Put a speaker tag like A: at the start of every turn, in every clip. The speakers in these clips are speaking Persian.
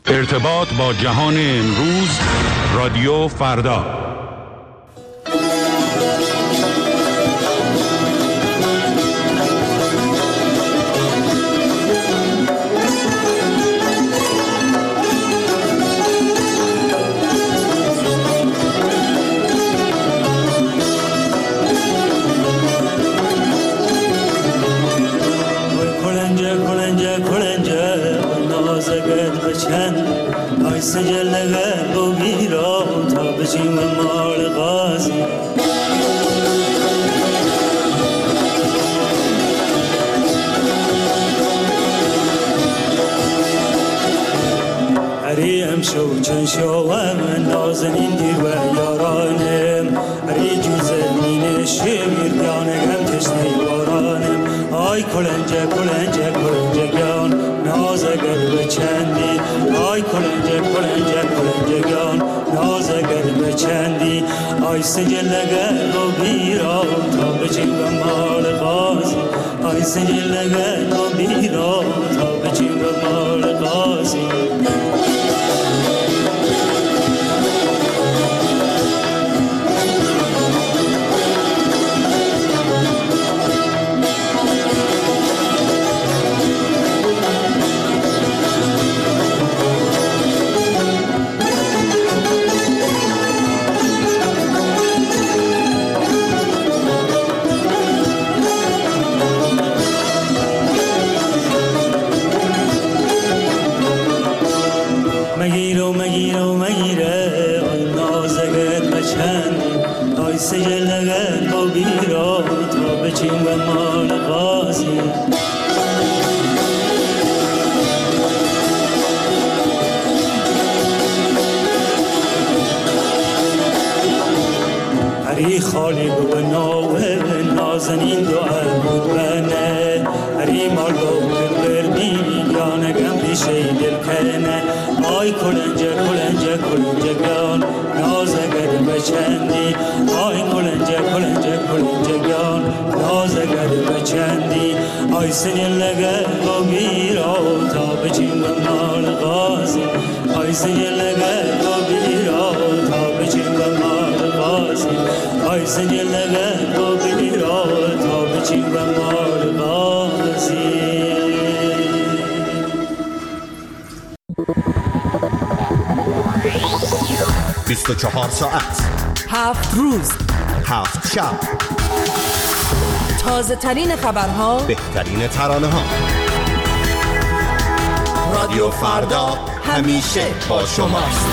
A: ارتباط با جهان امروز، رادیو فردا.
B: سجل قلب و بیرا تا بچیم مال غازی هریم شو چن شوام نازنین دیر و یارانم هری جوز مین شمیر گانگم تشنی بارانم آی کلنجه کلنجه کلنجه گان نازگر بچندی آی کلنجه کلنجه کلنجه گان نازگر بچندی آی سجل قلب و بیرا تا بچیم مال غازی آی سجل قلب و بیرا تا بچیم مال غازی سجل قلب و بیرا تا بچیم و مال غازی هری خالی و ناوه نازنین دعا بود بنه هری مال گوگل بردی یانگم بیشه دل کنه آی کلنجه کلنجه کلنجه گان نازگر بچندی آی کلنجه کلنجه کلنجه گان نازگر بچندی آی سجل قلب و بیرا تا بچیم مال غازی آی سجل قلب و بیرا تا بچیم مال غازی آی سجل قلب و بیرا تا بچیم مال غازی
C: 24 ساعت
D: 7 روز
C: 7 شب
D: تازه ترین خبرها،
C: بهترین ترانه ها. رادیو فردا همیشه با شماست.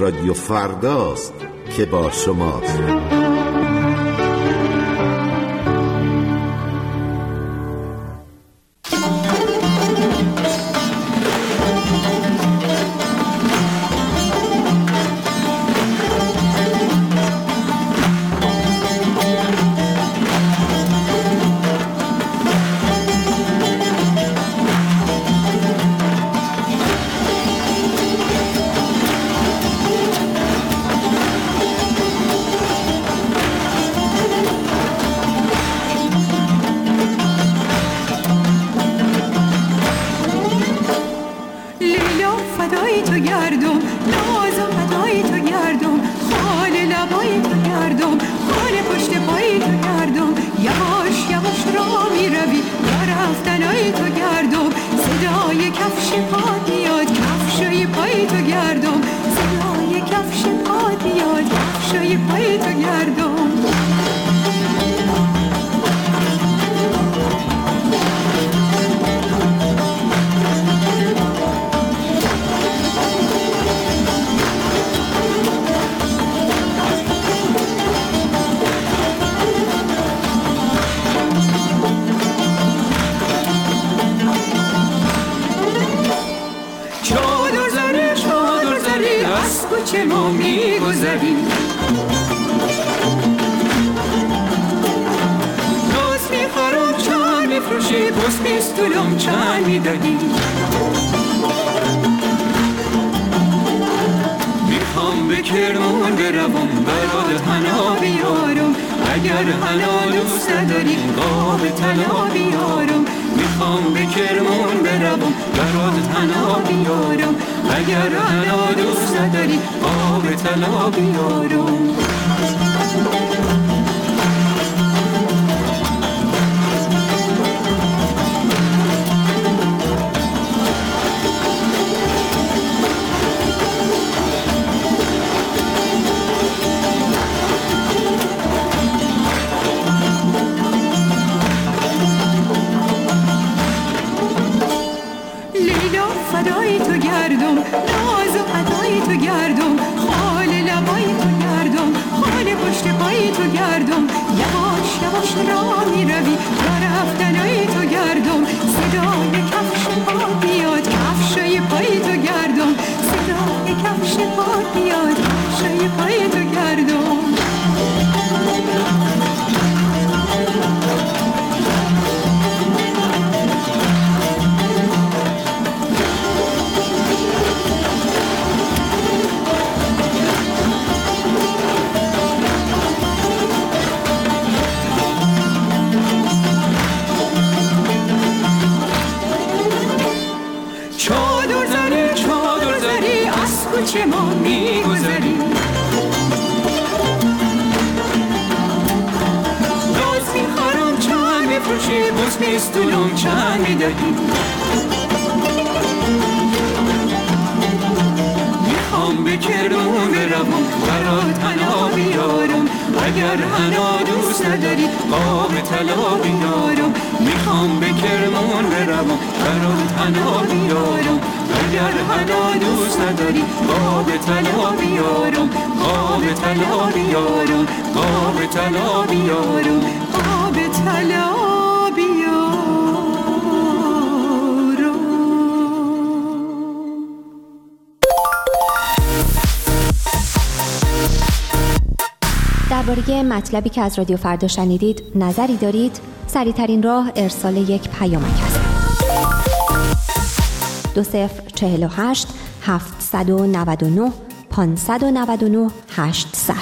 E: رادیو فرداست که با شماست.
F: چه ما می‌گذریم دوست می‌خورم چند می‌فروشی پس می‌ستولم چند می‌دهی می‌خوام به کرمان بروم برات حنا بیارم اگر حنا دوست نداری آب طلا بیارم می‌خوام به کرمان بروم برات حنا بیارم اگر حنا دوست نداری آب طلا بیارم چه ما می‌گذریم دوست می‌خورم چند می‌فروشی بس می‌ستولم چند می‌دهی می‌خوام به کرمان بروم برات حنا بیارم اگر حنا دوست نداری آب طلا بیارم می‌خوام به کرمان بروم برات حنا بیارم اگر حنا دوست نداری آب طلا بیارم آب طلا بیارم آب طلا بیارم آب طلا بیارم.
G: درباره مطلبی که از رادیو فردا شنیدید نظری دارید؟ سریع‌ترین راه ارسال یک پیامک است. 2048 799 599 800.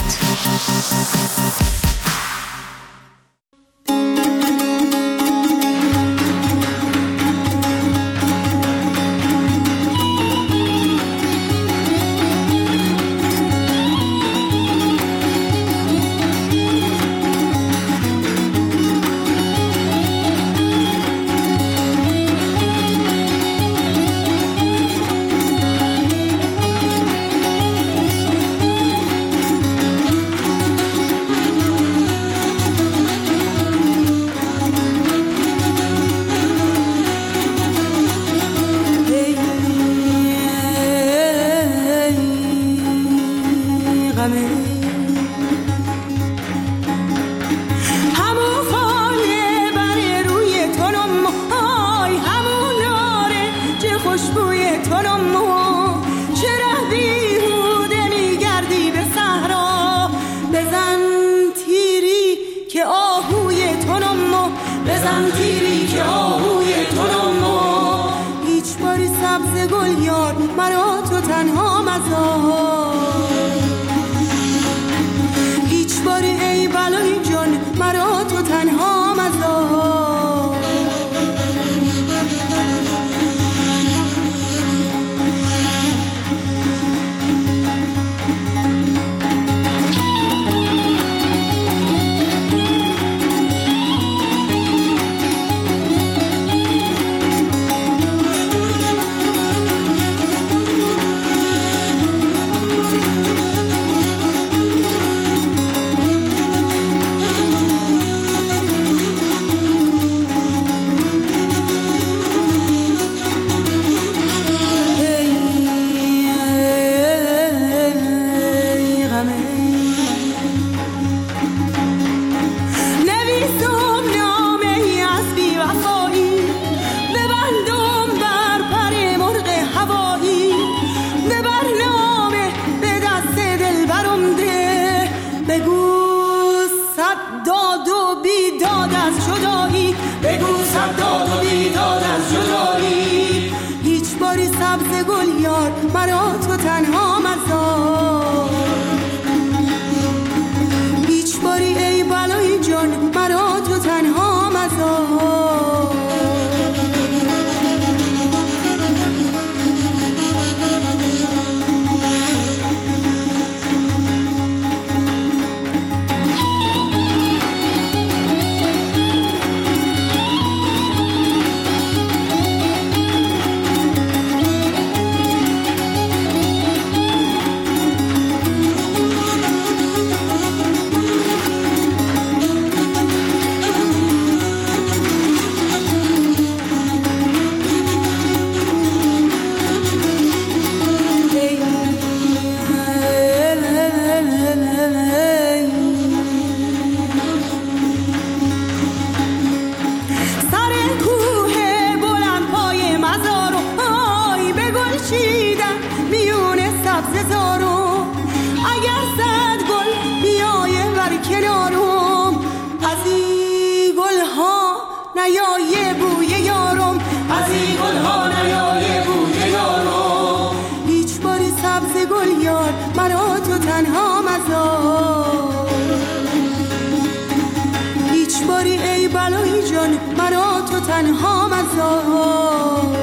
H: خوشبوی تنمو، چرا بیهوده میگردی به صحرا؟ بزن تیری که آهوی تنمو، بزن تیری که آهوی تنمو. هیچ باری سبز گل یار مرا تو تنها مزار، هیچ باری ای بلای جان مرا تو تنها مزار. سبز گل یار مرا تو تنها مزار، هیچ باری ای بلای جان مرا تو تنها مزار. تنها مزار.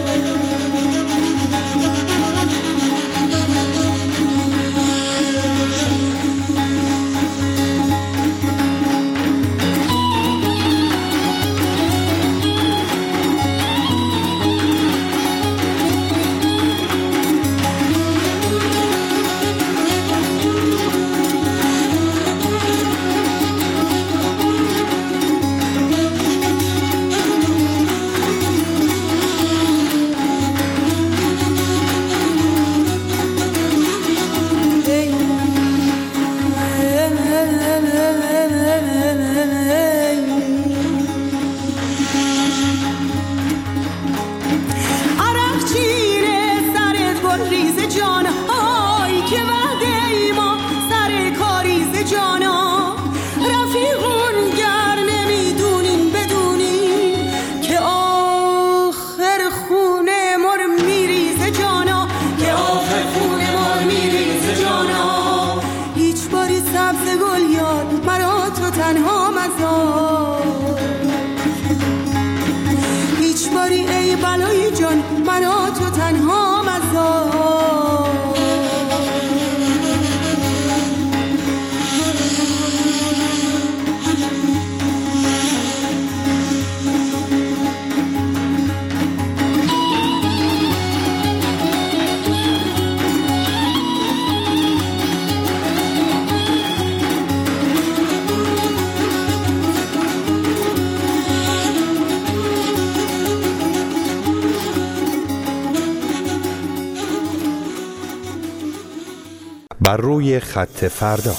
I: بر روی خط فردا.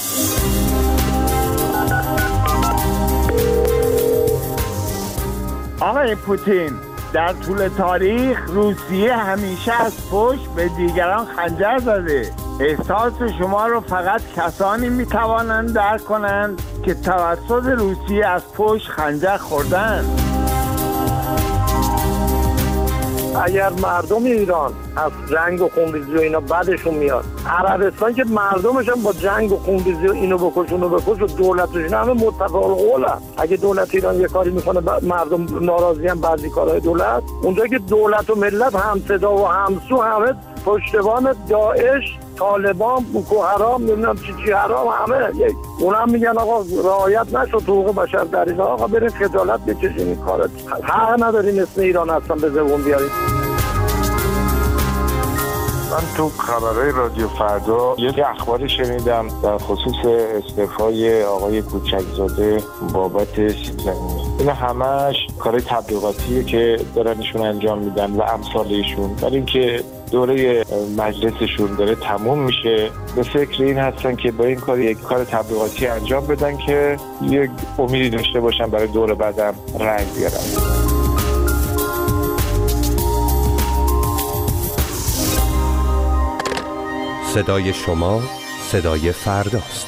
J: آقای پوتین، در طول تاریخ روسیه همیشه از پشت به دیگران خنجر زده. احساس شما رو فقط کسانی میتوانند درک کنند که توسط روسیه از پشت خنجر خوردند.
K: اگر مردم ایران از جنگ و خونریزی و اینا بعدشون میاد، عربستان که مردمش هم با جنگ و خونریزی و اینو بکش اونو بکش و دولتش همه متفق القول هست. اگه دولت ایران یه کاری میکنه مردم ناراضی هم بعضی کارهای دولت، اونجا که دولت و ملت هم صدا و همسو همه پشتبان داعش، طالبان، بوکو حرام، نمیدونم چی حرام، همه یک. اونم میگن آقا رعایت نشد حقوق بشر در ایران، آقا برید خجالت بکشین این کارت. حق ندارین اسم ایران اصلا به زبون بیارید.
L: من تو خبرهای رادیو فردا یه اخباری شنیدم در خصوص استعفای آقای کوچکزاده بابت سیب زمینی. این همش کار تبلیغاتیه که دارنشون انجام میدن و امثالشون، ولی اینکه دوره مجلسشون داره تموم میشه به فکر این هستن که با این کار یک کار تبلیغاتی انجام بدن که یک امیدی داشته باشن برای دوره بعدم رنگ بیارن.
I: صدای شما صدای فرداست.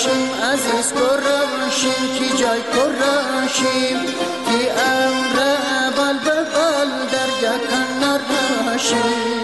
M: راشیم عزیز راشیم کی جای راشیم کی امر بال به بال در کنار راشیم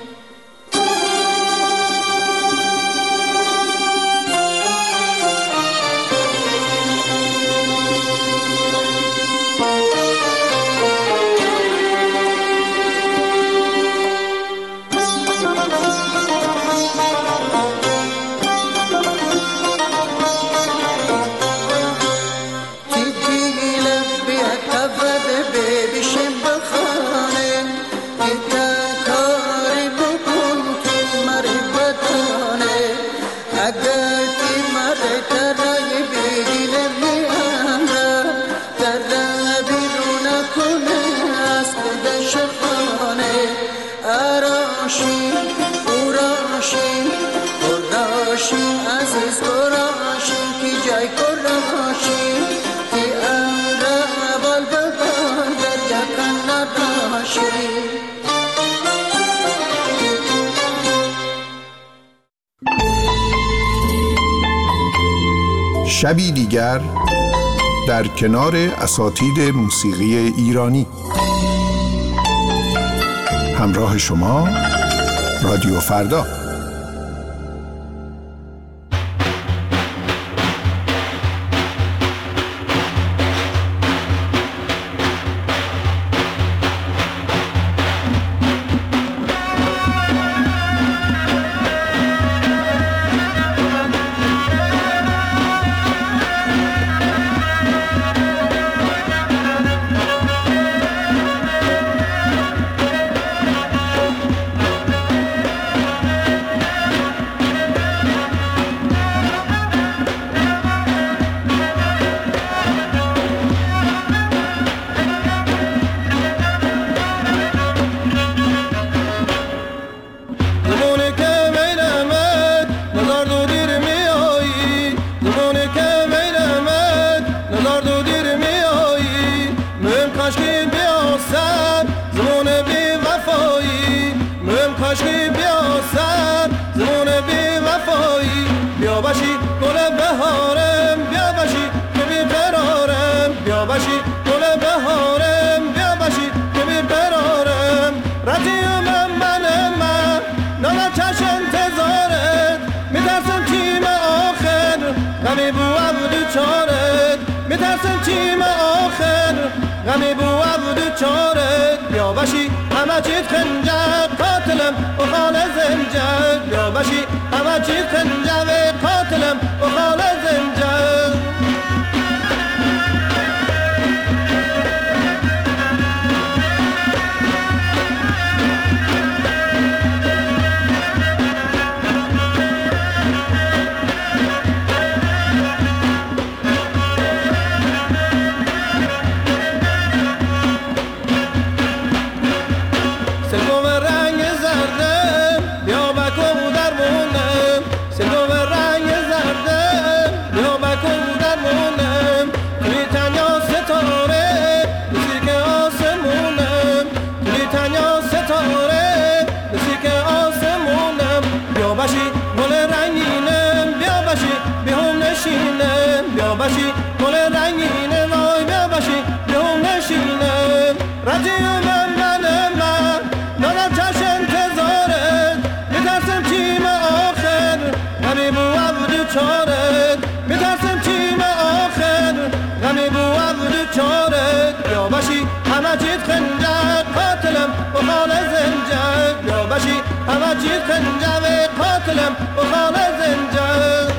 N: شبی دیگر در کنار اساتید موسیقی ایرانی. همراه شما رادیو فردا.
O: غمی بو عبد چارت بیا باشی همه چیت خنجر قاتلم و خال زنجر بیا باشی همه چیت خنجر قاتلم و خال زنجر بیا باشی گل رنگینه وای بیا باشی بیام نشینه رجیو من دارم چشم انتظارت میترسم تیم آخر غمی بو عبد چارت میترسم تیم آخر غمی بو عبد چارت بیا باشی همه چیت خنجر قاتلم و خال زنجر بیا باشی همه چیت خنجر قاتلم و خال زنجر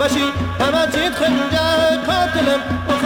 O: باشی همه چیت خنجر کاتلم